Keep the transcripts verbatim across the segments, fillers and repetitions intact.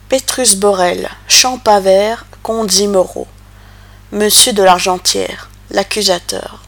Pétrus Borel, Champavert, Condy Moreau. Monsieur de l'Argentière, l'accusateur.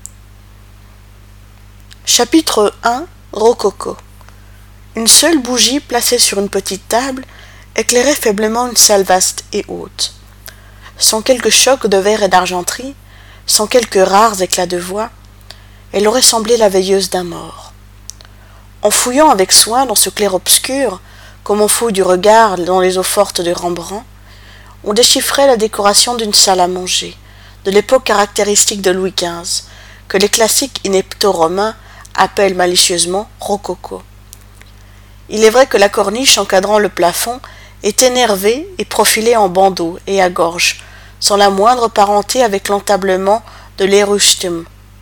Chapitre un. Rococo. Une seule bougie placée sur une petite table éclairait faiblement une salle vaste et haute. Sans quelques chocs de verre et d'argenterie, sans quelques rares éclats de voix, elle aurait semblé la veilleuse d'un mort. En fouillant avec soin dans ce clair-obscur, comme on fouille du regard dans les eaux fortes de Rembrandt, on déchiffrait la décoration d'une salle à manger, de l'époque caractéristique de Louis quinze, que les classiques inepto-romains appellent malicieusement rococo. Il est vrai que la corniche encadrant le plafond était nervée et profilée en bandeau et à gorge, sans la moindre parenté avec l'entablement de l'érustum.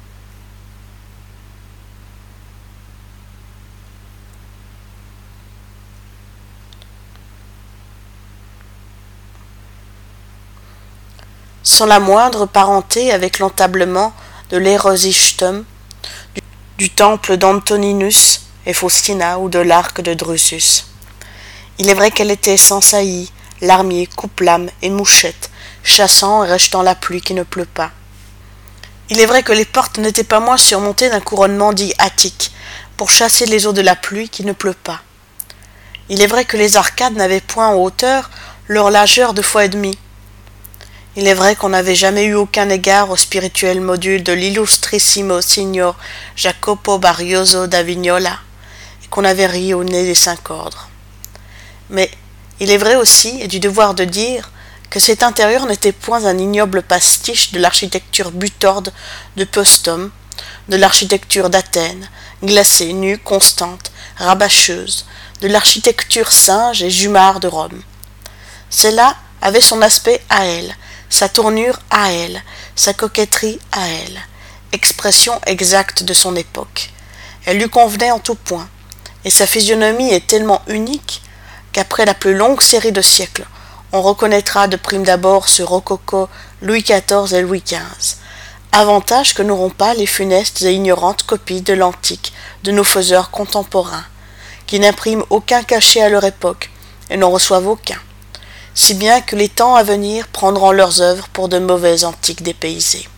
sans la moindre parenté avec l'entablement de l'Erosichthum, du, du temple d'Antoninus et Faustina ou de l'arc de Drusus. Il est vrai qu'elle était sans saillie, larmier, coupe-lame et mouchette, chassant et rejetant la pluie qui ne pleut pas. Il est vrai que les portes n'étaient pas moins surmontées d'un couronnement dit attique, pour chasser les eaux de la pluie qui ne pleut pas. Il est vrai que les arcades n'avaient point en hauteur leur largeur de fois et demi. Il est vrai qu'on n'avait jamais eu aucun égard au spirituel module de l'illustrissimo signor Jacopo Barioso da Vignola, et qu'on avait ri au nez des cinq ordres. Mais il est vrai aussi, et du devoir de dire, que cet intérieur n'était point un ignoble pastiche de l'architecture butorde de Postum, de l'architecture d'Athènes, glacée, nue, constante, rabacheuse, de l'architecture singe et jumard de Rome. Celle-là avait son aspect à elle, sa tournure à elle, sa coquetterie à elle, expression exacte de son époque. Elle lui convenait en tout point, et sa physionomie est tellement unique qu'après la plus longue série de siècles, on reconnaîtra de prime d'abord ce rococo Louis quatorze et Louis quinze, avantage que n'auront pas les funestes et ignorantes copies de l'antique de nos faiseurs contemporains, qui n'impriment aucun cachet à leur époque et n'en reçoivent aucun, si bien que les temps à venir prendront leurs œuvres pour de mauvais antiques dépaysés.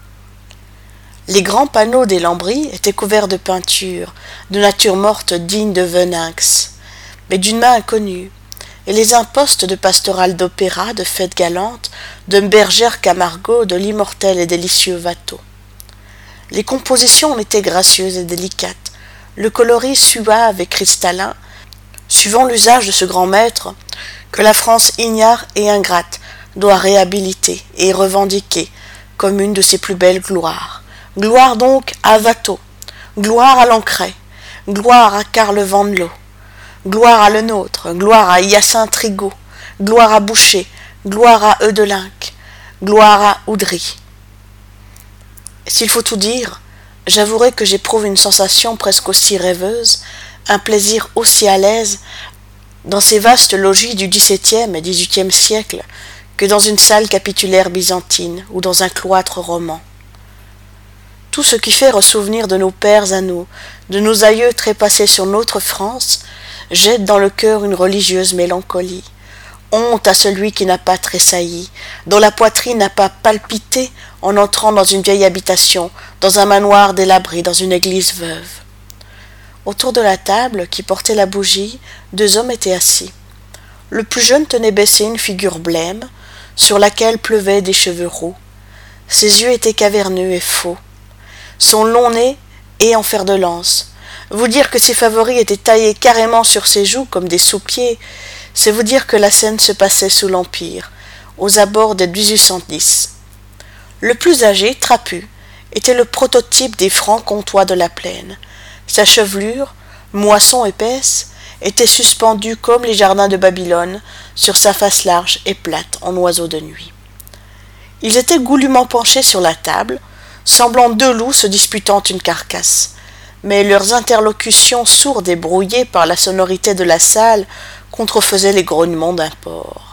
Les grands panneaux des lambris étaient couverts de peintures, de nature morte digne de Veninx, mais d'une main inconnue, et les impostes de pastoral d'opéra, de fêtes galantes, de bergère Camargo, de l'immortel et délicieux Watteau. Les compositions en étaient gracieuses et délicates, le coloris suave et cristallin, suivant l'usage de ce grand maître, que la France ignare et ingrate doit réhabiliter et revendiquer comme une de ses plus belles gloires. Gloire donc à Watteau, gloire à Lancret, gloire à Karl Vanloo, gloire à Lenôtre, gloire à Hyacinthe Rigaud, gloire à Boucher, gloire à Eudelinck, gloire à Oudry. S'il faut tout dire, j'avouerai que j'éprouve une sensation presque aussi rêveuse, un plaisir aussi à l'aise dans ces vastes logis du dix-septième et dix-huitième siècle que dans une salle capitulaire byzantine ou dans un cloître roman. Tout ce qui fait ressouvenir de nos pères à nous, de nos aïeux trépassés sur notre France, jette dans le cœur une religieuse mélancolie. Honte à celui qui n'a pas tressailli, dont la poitrine n'a pas palpité en entrant dans une vieille habitation, dans un manoir délabré, dans une église veuve. Autour de la table qui portait la bougie, deux hommes étaient assis. Le plus jeune tenait baissée une figure blême, sur laquelle pleuvaient des cheveux roux. Ses yeux étaient caverneux et faux. Son long nez est en fer de lance. Vous dire que ses favoris étaient taillés carrément sur ses joues comme des sous-pieds, c'est vous dire que la scène se passait sous l'Empire, aux abords de dix-huit cent dix. Le plus âgé, trapu, était le prototype des francs comtois de la plaine. Sa chevelure, moisson épaisse, était suspendue comme les jardins de Babylone sur sa face large et plate en oiseau de nuit. Ils étaient goulûment penchés sur la table, semblant deux loups se disputant une carcasse, mais leurs interlocutions sourdes et brouillées par la sonorité de la salle contrefaisaient les grognements d'un porc.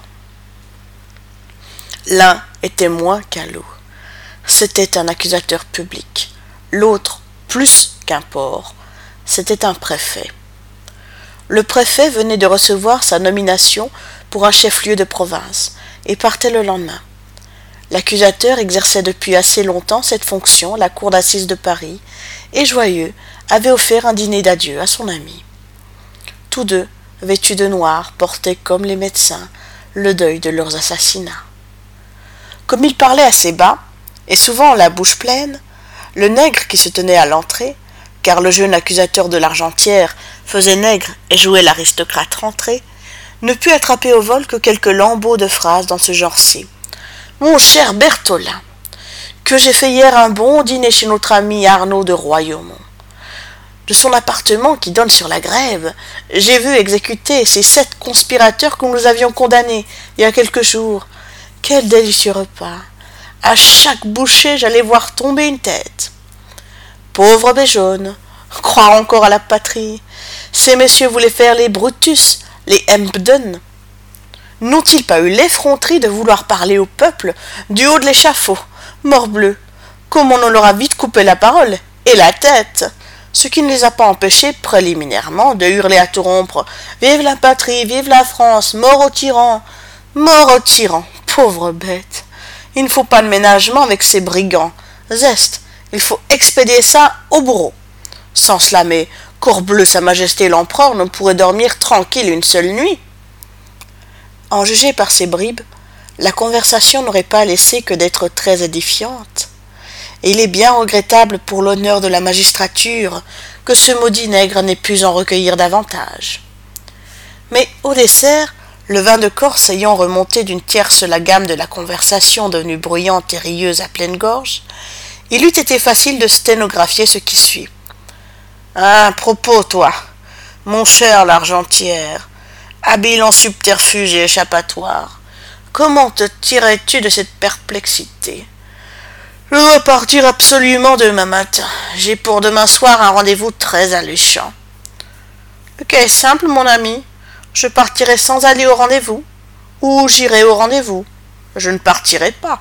L'un était moins qu'un loup. C'était un accusateur public. L'autre, plus qu'un porc, c'était un préfet. Le préfet venait de recevoir sa nomination pour un chef-lieu de province et partait le lendemain. L'accusateur exerçait depuis assez longtemps cette fonction à la cour d'assises de Paris, et Joyeux avait offert un dîner d'adieu à son ami. Tous deux, vêtus de noir, portaient comme les médecins le deuil de leurs assassinats. Comme il parlait assez bas, et souvent la bouche pleine, le nègre qui se tenait à l'entrée, car le jeune accusateur de l'Argentière faisait nègre et jouait l'aristocrate rentré, ne put attraper au vol que quelques lambeaux de phrases dans ce genre-ci. « Mon cher Bertholin, que j'ai fait hier un bon dîner chez notre ami Arnaud de Royaumont. De son appartement qui donne sur la Grève, j'ai vu exécuter ces sept conspirateurs que nous avions condamnés il y a quelques jours. Quel délicieux repas! À chaque bouchée, j'allais voir tomber une tête. Pauvre Béjaune, croire encore à la patrie. Ces messieurs voulaient faire les Brutus, les Hempden. N'ont-ils pas eu l'effronterie de vouloir parler au peuple du haut de l'échafaud? Morbleu, comme on leur a vite coupé la parole et la tête, ce qui ne les a pas empêchés préliminairement de hurler à tout rompre « Vive la patrie, vive la France, mort aux tyrans, mort aux tyrans, pauvre bête. Il ne faut pas de ménagement avec ces brigands. Zeste, il faut expédier ça au bourreau. Sans cela, mais corbleu sa majesté l'empereur ne pourrait dormir tranquille une seule nuit. » En juger par ces bribes, la conversation n'aurait pas laissé que d'être très édifiante. Et il est bien regrettable pour l'honneur de la magistrature que ce maudit nègre n'ait pu en recueillir davantage. Mais au dessert, le vin de Corse ayant remonté d'une tierce la gamme de la conversation devenue bruyante et rieuse à pleine gorge, il eût été facile de sténographier ce qui suit. « À propos, toi, mon cher l'Argentière, habile en subterfuge et échappatoire, comment te tirais-tu de cette perplexité? Je dois partir absolument demain matin. J'ai pour demain soir un rendez-vous très alléchant. Ok, simple, mon ami. Je partirai sans aller au rendez-vous, ou j'irai au rendez-vous. Je ne partirai pas.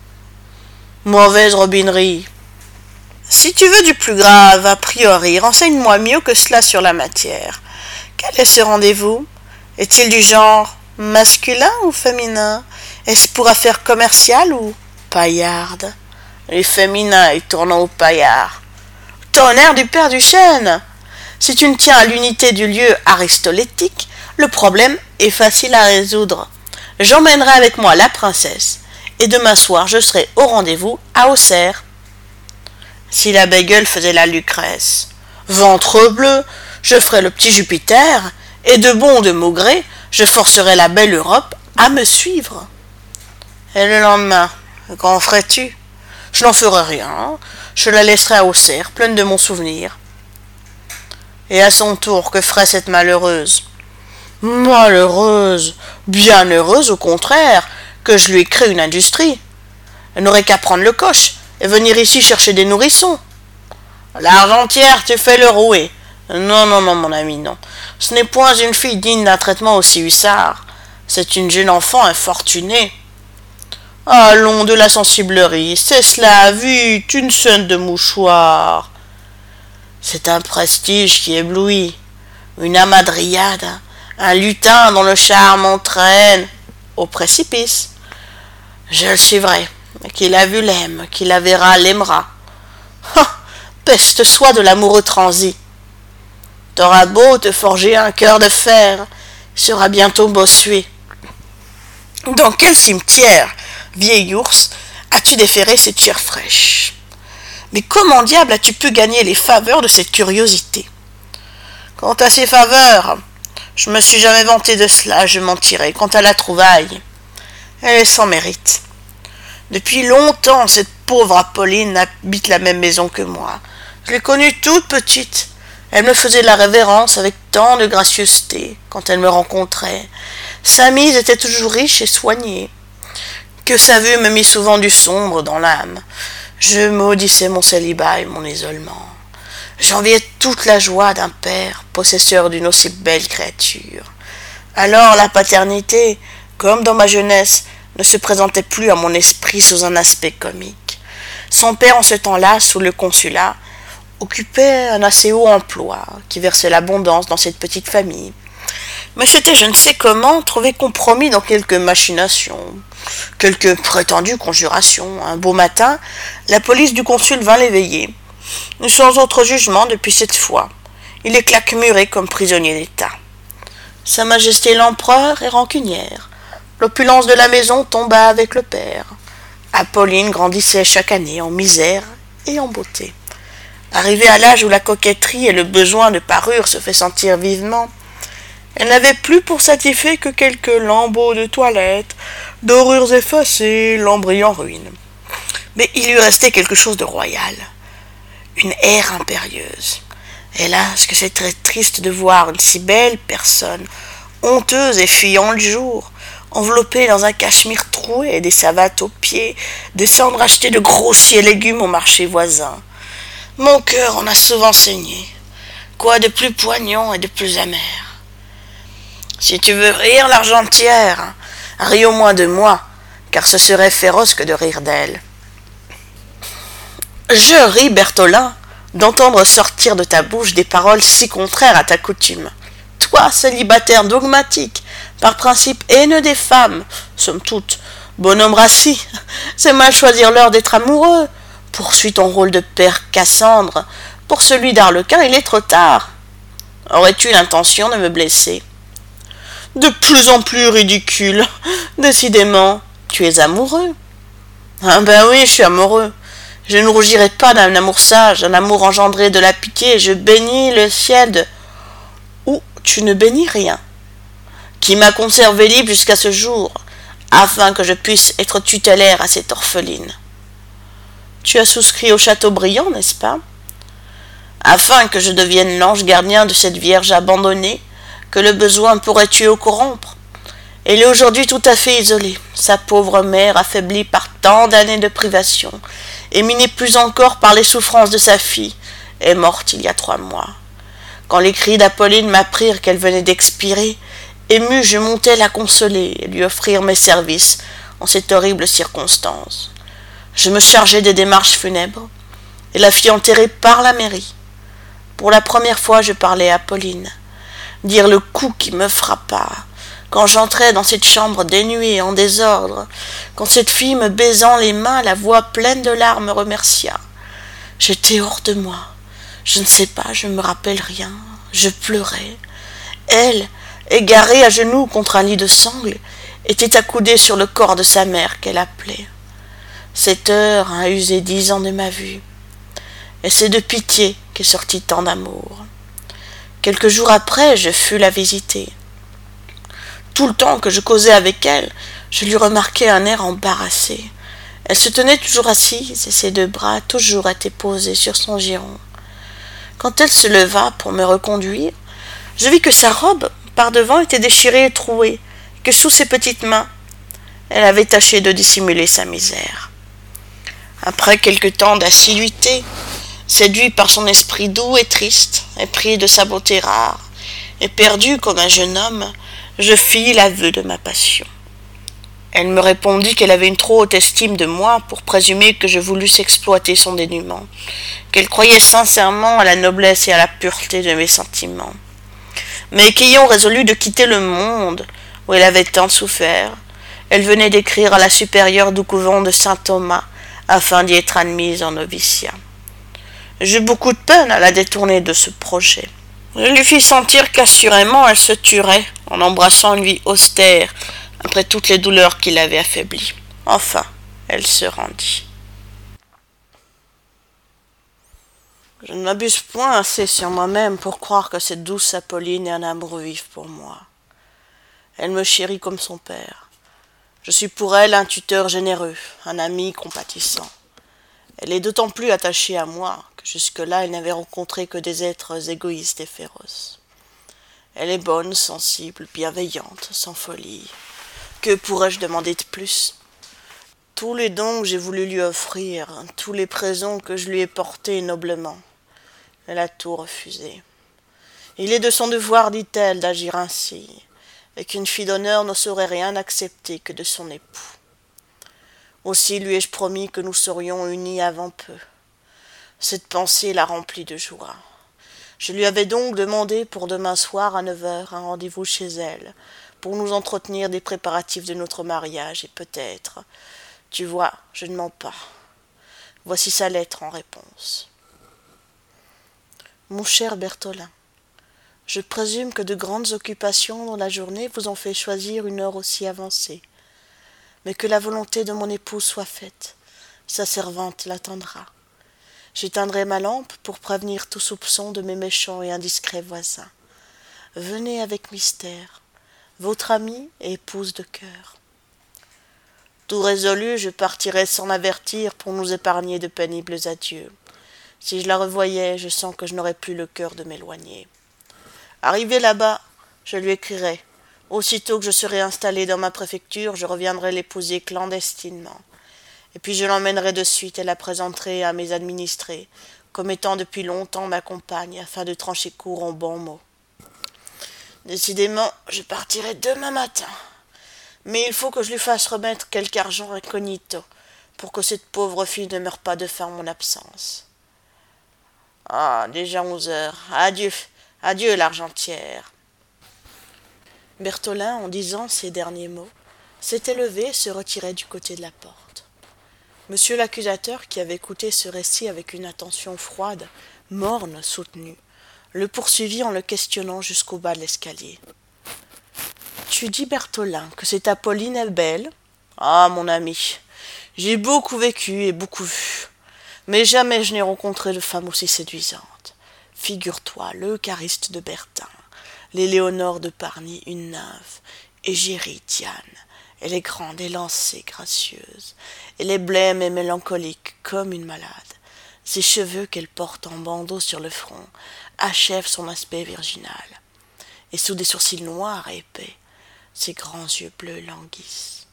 Mauvaise robinerie. Si tu veux du plus grave, a priori, renseigne-moi mieux que cela sur la matière. Quel est ce rendez-vous? Est-il du genre masculin ou féminin? Est-ce pour affaires commerciales ou paillardes? Les féminins y tournant au paillard. Tonnerre du père du chêne! Si tu ne tiens à l'unité du lieu aristolétique, le problème est facile à résoudre. J'emmènerai avec moi la princesse, et demain soir je serai au rendez-vous à Auxerre. Si la bégueule faisait la Lucrèce, ventre bleu, je ferai le petit Jupiter, et de bon de mon gré, je forcerai la belle Europe à me suivre. Et le lendemain, qu'en ferais-tu? Je n'en ferai rien, je la laisserai à Auxerre, pleine de mon souvenir. Et à son tour, que ferait cette malheureuse? Malheureuse, bien heureuse au contraire, que je lui ai créé une industrie. Elle n'aurait qu'à prendre le coche et venir ici chercher des nourrissons. L'Argentière, tu fais le roué. Non, non, non, mon ami, non. Ce n'est point une fille digne d'un traitement aussi hussard. C'est une jeune enfant infortunée. Allons, de la sensiblerie, c'est cela, vite, une scène de mouchoir. C'est un prestige qui éblouit, une amadriade, un lutin dont le charme entraîne au précipice. Je le suivrai, qui l'a vu l'aime, qui la verra l'aimera. Ah, peste soit de l'amoureux transi. T'auras beau te forger un cœur de fer, il sera bientôt bossué. Dans quel cimetière, vieil ours, as-tu déféré cette chair fraîche? Mais comment diable as-tu pu gagner les faveurs de cette curiosité? Quant à ces faveurs, je me suis jamais vanté de cela, je mentirais. Quant à la trouvaille, elle est sans mérite. Depuis longtemps, cette pauvre Apolline habite la même maison que moi. Je l'ai connue toute petite. Elle me faisait la révérence avec tant de gracieuseté quand elle me rencontrait. Sa mise était toujours riche et soignée. Que sa vue me mit souvent du sombre dans l'âme. Je maudissais mon célibat et mon isolement. J'enviais toute la joie d'un père, possesseur d'une aussi belle créature. Alors la paternité, comme dans ma jeunesse, ne se présentait plus à mon esprit sous un aspect comique. Son père, en ce temps-là, sous le consulat, occupait un assez haut emploi, qui versait l'abondance dans cette petite famille. Mais c'était je ne sais comment trouvé compromis dans quelques machinations, quelques prétendues conjurations. Un beau matin, la police du consul vint l'éveiller, sans autre jugement depuis cette fois. Il est claquemuré comme prisonnier d'État. Sa Majesté l'Empereur est rancunière. L'opulence de la maison tomba avec le père. Apolline grandissait chaque année en misère et en beauté. Arrivée à l'âge où la coquetterie et le besoin de parure se fait sentir vivement, elle n'avait plus pour satisfait que quelques lambeaux de toilette, dorures effacées, lambris en ruine. Mais il lui restait quelque chose de royal, une ère impérieuse. Hélas, que c'est très triste de voir une si belle personne, honteuse et fuyant le jour, enveloppée dans un cachemire troué et des savates aux pieds, descendre acheter de grossiers légumes au marché voisin. Mon cœur en a souvent saigné. Quoi de plus poignant et de plus amer? Si tu veux rire, l'argentière, ris au moins de moi, car ce serait féroce que de rire d'elle. Je ris, Bertholin, d'entendre sortir de ta bouche des paroles si contraires à ta coutume. Toi, célibataire dogmatique, par principe haineux des femmes, somme toute, bonhomme rassis, c'est mal choisir l'heure d'être amoureux. Poursuis ton rôle de père Cassandre. Pour celui d'Arlequin, il est trop tard. Aurais-tu l'intention de me blesser? De plus en plus ridicule. Décidément, tu es amoureux. Ah ben oui, je suis amoureux. Je ne rougirai pas d'un amour sage, d'un amour engendré de la pitié. Je bénis le ciel de... Ou tu ne bénis rien, qui m'a conservé libre jusqu'à ce jour, afin que je puisse être tutélaire à cette orpheline. Tu as souscrit au Châteaubriand, n'est-ce pas? Afin que je devienne l'ange gardien de cette vierge abandonnée, que le besoin pourrait tuer ou corrompre. Elle est aujourd'hui tout à fait isolée, sa pauvre mère affaiblie par tant d'années de privation, et minée plus encore par les souffrances de sa fille, est morte il y a trois mois. Quand les cris d'Apolline m'apprirent qu'elle venait d'expirer, ému, je montai la consoler et lui offrir mes services en cette horrible circonstance. Je me chargeai des démarches funèbres et la fis enterrer par la mairie. Pour la première fois, je parlais à Apolline. Dire le coup qui me frappa, quand j'entrai dans cette chambre dénuée, en désordre, quand cette fille me baisant les mains, la voix pleine de larmes me remercia. J'étais hors de moi. Je ne sais pas, je ne me rappelle rien. Je pleurais. Elle, égarée à genoux contre un lit de sangle, était accoudée sur le corps de sa mère qu'elle appelait. Cette heure a usé dix ans de ma vue, et c'est de pitié qu'est sorti tant d'amour. Quelques jours après, je fus la visiter. Tout le temps que je causais avec elle, je lui remarquais un air embarrassé. Elle se tenait toujours assise, et ses deux bras toujours étaient posés sur son giron. Quand elle se leva pour me reconduire, je vis que sa robe, par devant, était déchirée et trouée, que sous ses petites mains, elle avait tâché de dissimuler sa misère. Après quelque temps d'assiduité, séduit par son esprit doux et triste, épris de sa beauté rare, et perdu comme un jeune homme, je fis l'aveu de ma passion. Elle me répondit qu'elle avait une trop haute estime de moi pour présumer que je voulusse exploiter son dénuement, qu'elle croyait sincèrement à la noblesse et à la pureté de mes sentiments, mais qu'ayant résolu de quitter le monde où elle avait tant souffert, elle venait d'écrire à la supérieure du couvent de Saint-Thomas afin d'y être admise en noviciat. J'eus beaucoup de peine à la détourner de ce projet. Je lui fis sentir qu'assurément elle se tuerait en embrassant une vie austère après toutes les douleurs qui l'avaient affaiblie. Enfin, elle se rendit. Je ne m'abuse point assez sur moi-même pour croire que cette douce Apolline est un amour vif pour moi. Elle me chérit comme son père. Je suis pour elle un tuteur généreux, un ami compatissant. Elle est d'autant plus attachée à moi que jusque-là elle n'avait rencontré que des êtres égoïstes et féroces. Elle est bonne, sensible, bienveillante, sans folie. Que pourrais-je demander de plus? Tous les dons que j'ai voulu lui offrir, tous les présents que je lui ai portés noblement, elle a tout refusé. Il est de son devoir, dit-elle, d'agir ainsi, et qu'une fille d'honneur ne saurait rien accepter que de son époux. Aussi lui ai-je promis que nous serions unis avant peu. Cette pensée la remplit de joie. Je lui avais donc demandé pour demain soir à neuf heures un rendez-vous chez elle, pour nous entretenir des préparatifs de notre mariage, et peut-être, tu vois, je ne mens pas. Voici sa lettre en réponse. Mon cher Bertholin, je présume que de grandes occupations dans la journée vous ont fait choisir une heure aussi avancée, mais que la volonté de mon épouse soit faite, sa servante l'attendra. J'éteindrai ma lampe pour prévenir tout soupçon de mes méchants et indiscrets voisins. Venez avec mystère, votre amie et épouse de cœur. Tout résolu, je partirai sans l'avertir pour nous épargner de pénibles adieux. Si je la revoyais, je sens que je n'aurais plus le cœur de m'éloigner. Arrivé là-bas, je lui écrirai. Aussitôt que je serai installé dans ma préfecture, je reviendrai l'épouser clandestinement. Et puis je l'emmènerai de suite et la présenterai à mes administrés, comme étant depuis longtemps ma compagne, afin de trancher court en bons mots. Décidément, je partirai demain matin. Mais il faut que je lui fasse remettre quelque argent incognito, pour que cette pauvre fille ne meure pas de faim en mon absence. Ah, déjà onze heures. Adieu, adieu l'argentière. Bertholin, en disant ces derniers mots, s'était levé et se retirait du côté de la porte. Monsieur l'accusateur, qui avait écouté ce récit avec une attention froide, morne, soutenue, le poursuivit en le questionnant jusqu'au bas de l'escalier. « Tu dis, Bertholin, que cette Apolline est belle ? Ah, mon ami, j'ai beaucoup vécu et beaucoup vu, mais jamais je n'ai rencontré de femme aussi séduisante. Figure-toi, l'Euchariste de Bertin, l'Éléonore de Parny, une nymphe, Égérie, Diane. Elle est grande, élancée, gracieuse. Elle est blême et mélancolique, comme une malade. Ses cheveux qu'elle porte en bandeau sur le front achèvent son aspect virginal. Et sous des sourcils noirs et épais, ses grands yeux bleus languissent.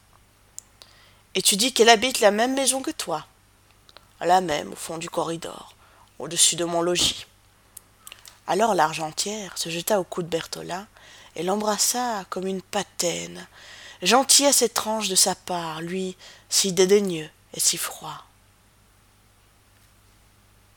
Et tu dis qu'elle habite la même maison que toi ? La même, au fond du corridor, au-dessus de mon logis. Alors l'argentière se jeta au cou de Bertholin et l'embrassa comme une patène. Gentillesse étrange de sa part, lui, si dédaigneux et si froid.